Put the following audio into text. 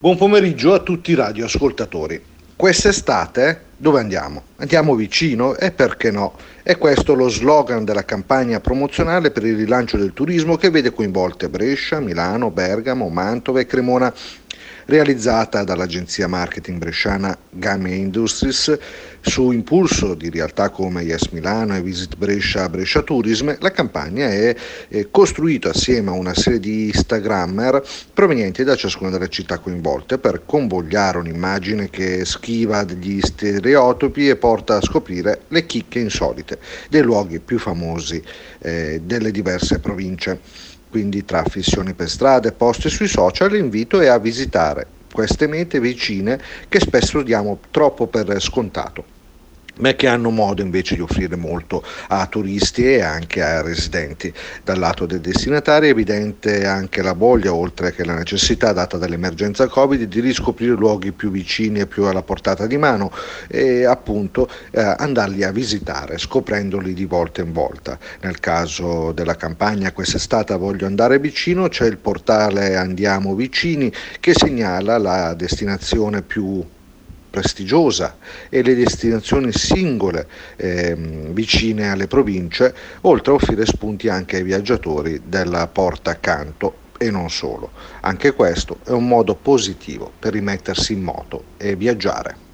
Buon pomeriggio a tutti i radioascoltatori. Quest'estate dove andiamo? Andiamo vicino e perché no? È questo lo slogan della campagna promozionale per il rilancio del turismo che vede coinvolte Brescia, Milano, Bergamo, Mantova e Cremona, realizzata dall'agenzia marketing bresciana Game Industries su impulso di realtà come Yes Milano e Visit Brescia, Brescia Tourism. La campagna è costruita assieme a una serie di Instagrammer provenienti da ciascuna delle città coinvolte per convogliare un'immagine che schiva degli stereotipi e porta a scoprire le chicche insolite dei luoghi più famosi delle diverse province. Quindi tra affissioni per strade, post e sui social, l'invito è a visitare queste mete vicine che spesso diamo troppo per scontato, ma che hanno modo invece di offrire molto a turisti e anche a residenti. Dal lato dei destinatari è evidente anche la voglia, oltre che la necessità data dall'emergenza Covid, di riscoprire luoghi più vicini e più alla portata di mano e appunto andarli a visitare, scoprendoli di volta in volta. Nel caso della campagna quest'estate Voglio andare vicino, c'è il portale Andiamo Vicini che segnala la destinazione più prestigiosa e le destinazioni singole vicine alle province, oltre a offrire spunti anche ai viaggiatori della porta accanto e non solo. Anche questo è un modo positivo per rimettersi in moto e viaggiare.